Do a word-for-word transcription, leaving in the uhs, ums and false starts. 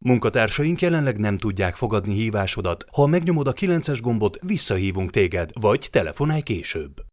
Munkatársaink jelenleg nem tudják fogadni hívásodat. Ha megnyomod a kilences gombot, visszahívunk téged, vagy telefonálj később.